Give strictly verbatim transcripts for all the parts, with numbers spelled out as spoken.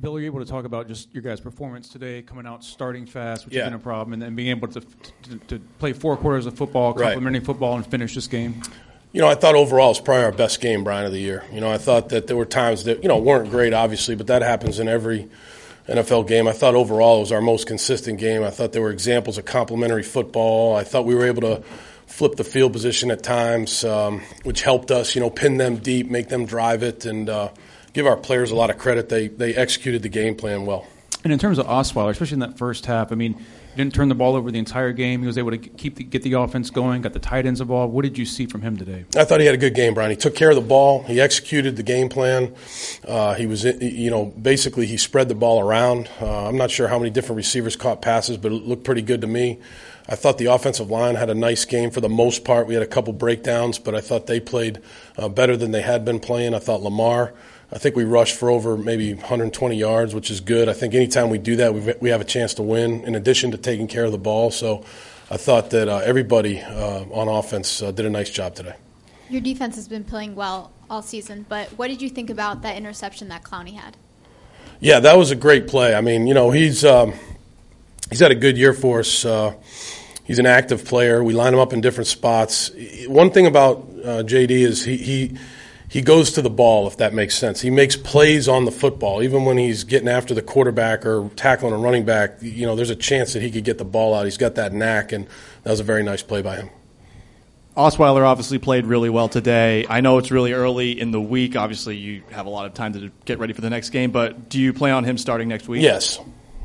Bill, are you able to talk about just your guys' performance today, coming out starting fast, which yeah. has been a problem, and then being able to, to to play four quarters of football, complementing right. football, and finish this game? You know, I thought overall it was probably our best game, Brian, of the year. You know, I thought that there were times that, you know, weren't great, obviously, but that happens in every N F L game. I thought overall it was our most consistent game. I thought there were examples of complementary football. I thought we were able to flip the field position at times, um, which helped us, you know, pin them deep, make them drive it, and uh, give our players a lot of credit. They they executed the game plan well. And in terms of Osweiler, especially in that first half, I mean, he didn't turn the ball over the entire game. He was able to keep the, get the offense going, got the tight ends involved. What did you see from him today? I thought he had a good game, Brian. He took care of the ball. He executed the game plan. Uh, he was, you know, basically he spread the ball around. Uh, I'm not sure how many different receivers caught passes, but it looked pretty good to me. I thought the offensive line had a nice game for the most part. We had a couple breakdowns, but I thought they played uh, better than they had been playing. I thought Lamar, I think we rushed for over maybe one hundred twenty yards, which is good. I think anytime we do that, we we have a chance to win, in addition to taking care of the ball. So I thought that uh, everybody uh, on offense uh, did a nice job today. Your defense has been playing well all season, but what did you think about that interception that Clowney had? Yeah, that was a great play. I mean, you know, he's um, he's had a good year for us. Uh, he's an active player. We line him up in different spots. One thing about uh, J D is he he – He goes to the ball, if that makes sense. He makes plays on the football. Even when he's getting after the quarterback or tackling a running back, you know, there's a chance that he could get the ball out. He's got that knack, and that was a very nice play by him. Osweiler obviously played really well today. I know it's really early in the week. Obviously, you have a lot of time to get ready for the next game, but do you plan on him starting next week? Yes.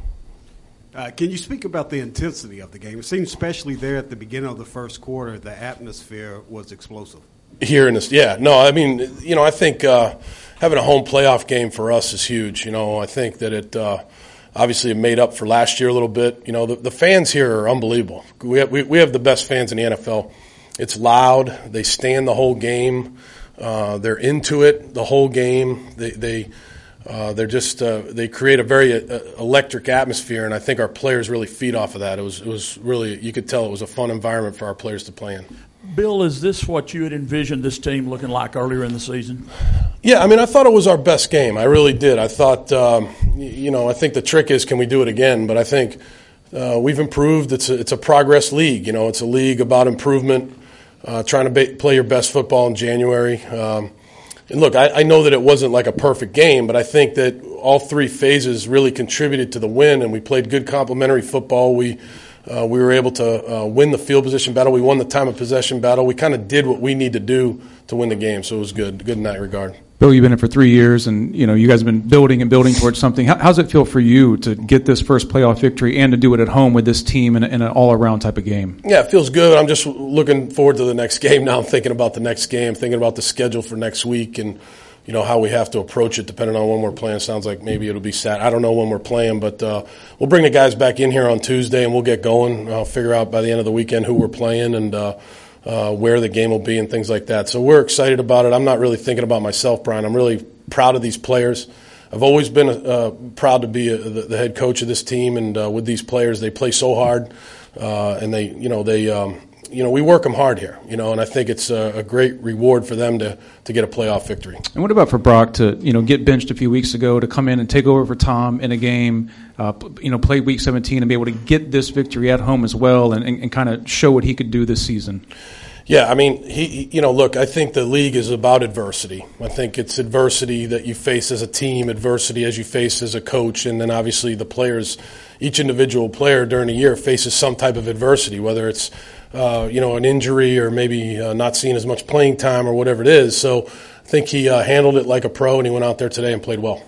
Uh, can you speak about the intensity of the game? It seems especially there at the beginning of the first quarter, the atmosphere was explosive. Here in this, yeah, no, I mean, you know, I think uh, having a home playoff game for us is huge. You know, I think that it uh, obviously it made up for last year a little bit. You know, the, the fans here are unbelievable. We have, we, we have the best fans in the N F L. It's loud. They stand the whole game. Uh, they're into it the whole game. They they uh, they're just uh, they create a very uh, electric atmosphere, and I think our players really feed off of that. It was it was really, you could tell it was a fun environment for our players to play in. Bill, is this what you had envisioned this team looking like earlier in the season? Yeah, I mean, I thought it was our best game. I really did. I thought, um, you know, I think the trick is, can we do it again? But I think uh, we've improved. It's a, it's a progress league. You know, it's a league about improvement, uh, trying to be, play your best football in January. Um, and look, I, I know that it wasn't like a perfect game, but I think that all three phases really contributed to the win, and we played good complementary football. We Uh, we were able to uh, win the field position battle. We won the time of possession battle. We kind of did what we need to do to win the game, so it was good, good in that regard. Bill, you've been in for three years, and you know you guys have been building and building towards something. How, how's it feel for you to get this first playoff victory and to do it at home with this team in, a, in an all-around type of game? Yeah, it feels good. I'm just looking forward to the next game now. I'm thinking about the next game, thinking about the schedule for next week, and you know, how we have to approach it depending on when we're playing. Sounds like maybe it'll be Saturday. I don't know when we're playing, but uh, we'll bring the guys back in here on Tuesday and we'll get going. I'll figure out by the end of the weekend who we're playing and uh, uh, where the game will be and things like that. So we're excited about it. I'm not really thinking about myself, Brian. I'm really proud of these players. I've always been uh, proud to be a, the, the head coach of this team, and uh, with these players, they play so hard, uh, and they, you know, they. Um, You know, we work them hard here, you know, and I think it's a, a great reward for them to, to get a playoff victory. And what about for Brock to, you know, get benched a few weeks ago, to come in and take over for Tom in a game, uh, you know, play Week seventeen and be able to get this victory at home as well and, and, and kind of show what he could do this season? Yeah, I mean, he, you know, look, I think the league is about adversity. I think it's adversity that you face as a team, adversity as you face as a coach, and then obviously the players, each individual player during the year faces some type of adversity, whether it's Uh, you know, an injury or maybe uh, not seeing as much playing time or whatever it is. So I think he uh, handled it like a pro, and he went out there today and played well.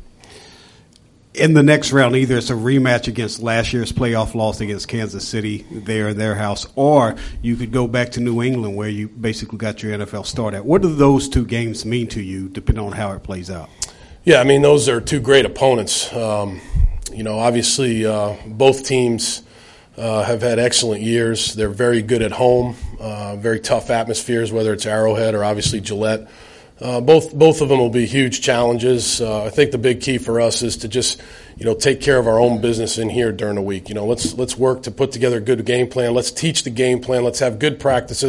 In the next round, either it's a rematch against last year's playoff loss against Kansas City there in their house, or you could go back to New England where you basically got your N F L start at. What do those two games mean to you, depending on how it plays out? Yeah, I mean, those are two great opponents. Um, you know, obviously uh, both teams Uh, have had excellent years. They're very good at home, uh, very tough atmospheres, whether it's Arrowhead or obviously Gillette. Uh, both both of them will be huge challenges. Uh, I think the big key for us is to just, you know, take care of our own business in here during the week. You know, let's let's work to put together a good game plan. Let's teach the game plan. Let's have good practices.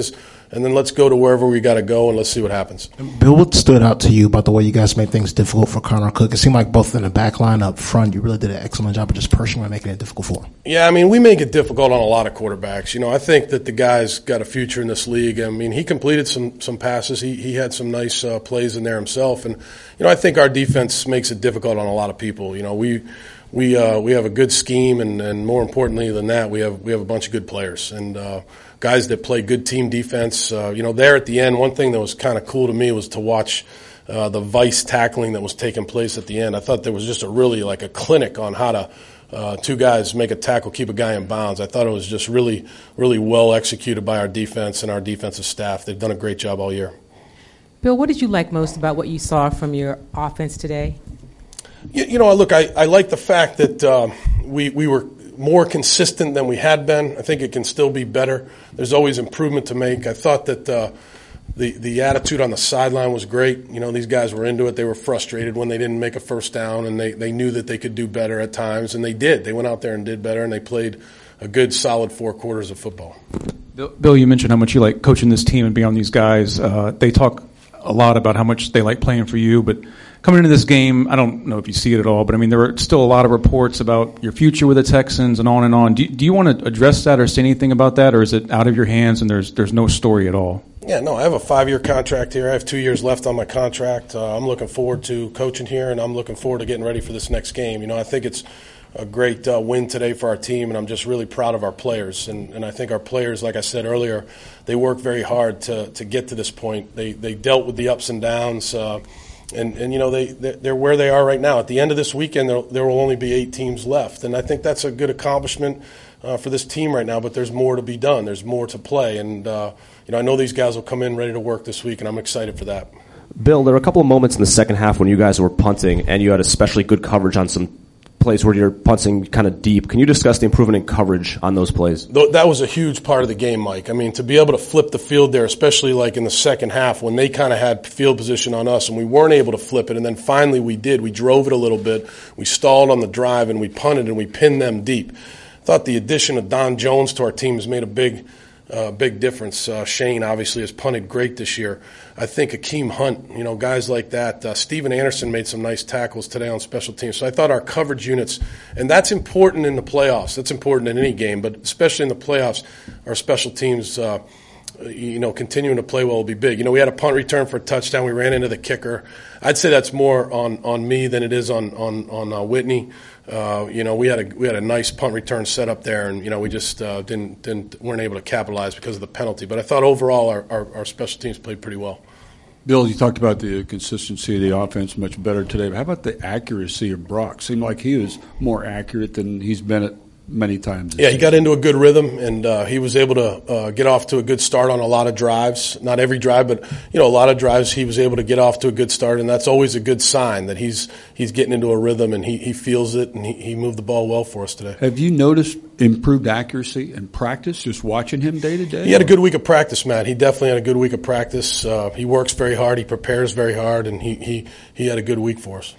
and then let's go to wherever we got to go, and let's see what happens. Bill, what stood out to you about the way you guys made things difficult for Connor Cook? It seemed like both in the back line up front, you really did an excellent job of just personally making it difficult for him. Yeah, I mean, we make it difficult on a lot of quarterbacks. You know, I think that the guy's got a future in this league. I mean, he completed some some passes. He he had some nice uh, plays in there himself, and you know, I think our defense makes it difficult on a lot of people. You know, we. We uh, we have a good scheme, and, and more importantly than that, we have we have a bunch of good players and uh, guys that play good team defense. Uh, you know, there at the end, one thing that was kind of cool to me was to watch uh, the vice tackling that was taking place at the end. I thought there was just a really like a clinic on how to uh, two guys make a tackle, keep a guy in bounds. I thought it was just really really well executed by our defense and our defensive staff. They've done a great job all year. Bill, what did you like most about what you saw from your offense today? You, you know, look, I, I like the fact that uh, we we were more consistent than we had been. I think it can still be better. There's always improvement to make. I thought that uh, the the attitude on the sideline was great. You know, these guys were into it. They were frustrated when they didn't make a first down, and they, they knew that they could do better at times, and they did. They went out there and did better, and they played a good, solid four quarters of football. Bill, Bill, you mentioned how much you like coaching this team and being on these guys. Uh, they talk a lot about how much they like playing for you, but coming into this game, I don't know if you see it at all, but I mean, there are still a lot of reports about your future with the Texans and on and on. Do you, do you want to address that or say anything about that, or is it out of your hands and there's there's no story at all? Yeah, no, I have a five-year contract here. I have two years left on my contract. Uh, I'm looking forward to coaching here, and I'm looking forward to getting ready for this next game. You know, I think it's a great uh, win today for our team, and I'm just really proud of our players. And, and I think our players, like I said earlier, they work very hard to, to get to this point. They they dealt with the ups and downs. Uh, And, and you know, they, they're where they are right now. At the end of this weekend, there, there will only be eight teams left. And I think that's a good accomplishment uh, for this team right now, but there's more to be done. There's more to play. And, uh, you know, I know these guys will come in ready to work this week, and I'm excited for that. Bill, there were a couple of moments in the second half when you guys were punting, and you had especially good coverage on some plays where you're punting kind of deep. Can you discuss the improvement in coverage on those plays? That was a huge part of the game, Mike. I mean, to be able to flip the field there, especially like in the second half when they kind of had field position on us and we weren't able to flip it, and then finally we did. We drove it a little bit. We stalled on the drive, and we punted, and we pinned them deep. I thought the addition of Don Jones to our team has made a big Uh, big difference. Uh, Shane obviously has punted great this year. I think Akeem Hunt, you know, guys like that. Uh, Steven Anderson made some nice tackles today on special teams. So I thought our coverage units, and that's important in the playoffs. That's important in any game, but especially in the playoffs, our special teams, uh, you know, continuing to play well will be big. You know, we had a punt return for a touchdown. We ran into the kicker. I'd say that's more on, on me than it is on on on uh, Whitney. Uh, you know, we had a we had a nice punt return set up there, and you know we just uh, didn't didn't weren't able to capitalize because of the penalty. But I thought overall our, our, our special teams played pretty well. Bill, you talked about the consistency of the offense much better today. But how about the accuracy of Brock? Seemed like he was more accurate than he's been at many times. Yeah, he got into a good rhythm, and uh, he was able to uh, get off to a good start on a lot of drives. Not every drive, but you know, a lot of drives he was able to get off to a good start, and that's always a good sign that he's he's getting into a rhythm and he, he feels it, and he, he moved the ball well for us today. Have you noticed improved accuracy in practice, just watching him day to day? He had a good week of practice, Matt. He definitely had a good week of practice. Uh, he works very hard. He prepares very hard, and he, he, he had a good week for us.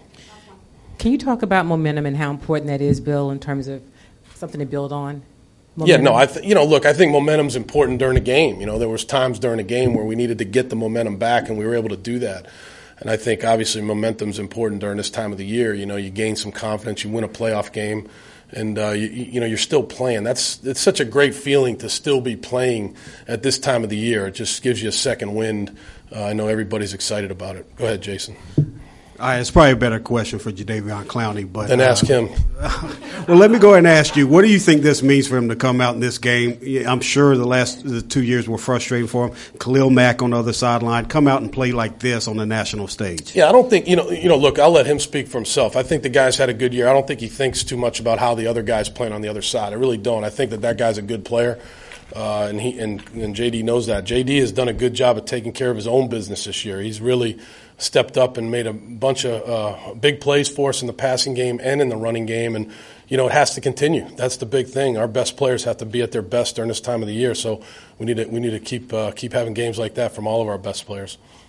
Can you talk about momentum and how important that is, Bill, in terms of something to build on? Momentum. Yeah, no, I th- you know, look, I think momentum's important during a game. You know, there was times during a game where we needed to get the momentum back, and we were able to do that. And I think obviously momentum's important during this time of the year. You know, you gain some confidence, you win a playoff game, and uh, you, you know you're still playing. That's it's such a great feeling to still be playing at this time of the year. It just gives you a second wind. Uh, I know everybody's excited about it. Go ahead, Jason. All right, it's probably a better question for Jadeveon Clowney, but then ask uh, him. Well, let me go ahead and ask you: what do you think this means for him to come out in this game? I'm sure the last the two years were frustrating for him. Khalil Mack on the other sideline, come out and play like this on the national stage. Yeah, I don't think you know. You know, look, I'll let him speak for himself. I think the guy's had a good year. I don't think he thinks too much about how the other guy's playing on the other side. I really don't. I think that that guy's a good player. Uh, and he and, and J D knows that. J D has done a good job of taking care of his own business this year. He's really stepped up and made a bunch of uh, big plays for us in the passing game and in the running game. And, you know, it has to continue. That's the big thing. Our best players have to be at their best during this time of the year. So we need to, we need to keep uh, keep having games like that from all of our best players.